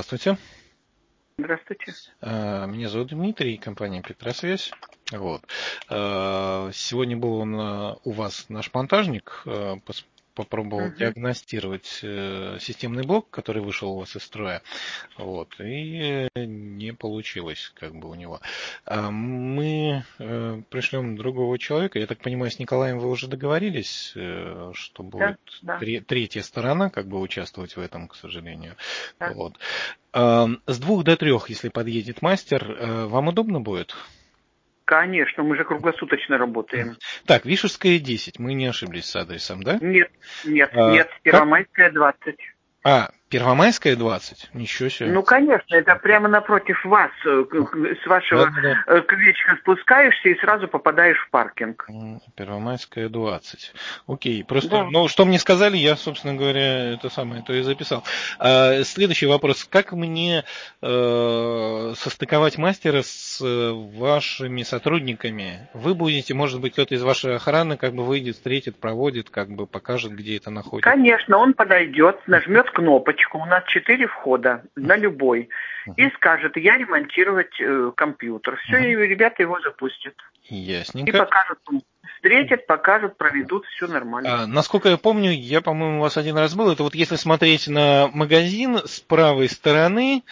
Здравствуйте. Здравствуйте. Меня зовут Дмитрий, компания Петросвязь. Вот. Сегодня был у вас наш монтажник, попробовал Мгм. диагностировать системный блок, который вышел у вас из строя. Вот. И не получилось у него. Мы пришлем другого человека. Я так понимаю, с Николаем вы уже договорились, что Да, будет да, третья сторона участвовать в этом, к сожалению. да. Вот. С 2 до 3, если подъедет мастер, вам удобно будет? Конечно, мы же круглосуточно работаем. Так, Вишерская, 10. Мы не ошиблись с адресом, да? Нет, нет, А, нет, как? Первомайская, 20. Первомайская, 20? Ничего себе. Ну, конечно, это прямо напротив вас. С вашего Да-да-да. крылечка спускаешься и сразу попадаешь в паркинг. Первомайская, 20. Окей, просто, Да. что мне сказали, я, собственно говоря, это самое, то и записал. Следующий вопрос. Как мне состыковать мастера с вашими сотрудниками? Вы будете, может быть, кто-то из вашей охраны выйдет, встретит, проводит, покажет, где это находится? Конечно, он подойдет, нажмет кнопочку, у нас 4 входа на любой, и скажет: я ремонтировать компьютер. Все, и ребята его запустят. И Ясненько. покажут, встретят, покажут, проведут, все нормально. Насколько я помню, по-моему, у вас один раз был, это если смотреть на магазин с правой стороны,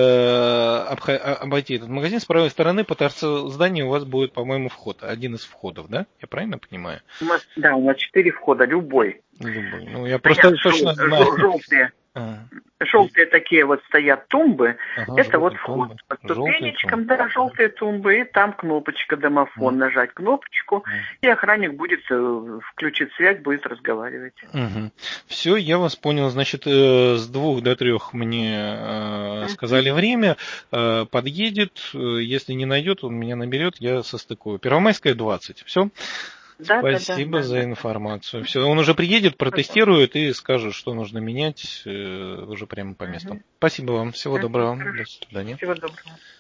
обойти этот магазин, с правой стороны по торцу здания у вас будет, по-моему, вход, один из входов, да? Я правильно понимаю? У нас 4 входа, любой. Любой. Я просто Стоят точно знаю. желтые. А, Желтые такие стоят тумбы. Ага, Это желтые вход тумбы. по Желтые тумбы. ступенечкам, да, желтые тумбы. И там кнопочка домофон. Нажать кнопочку, и охранник будет включит связь, будет разговаривать. Все, я вас понял. Значит, с 2 до 3 мне сказали время. Подъедет. Если не найдет, он меня наберет, я состыкую. Первомайская, 20. Все. Да. Спасибо за информацию. Все, он уже приедет, протестирует и скажет, что нужно менять уже прямо по месту. Спасибо вам. Всего доброго. До Хорошо. свидания. Всего доброго.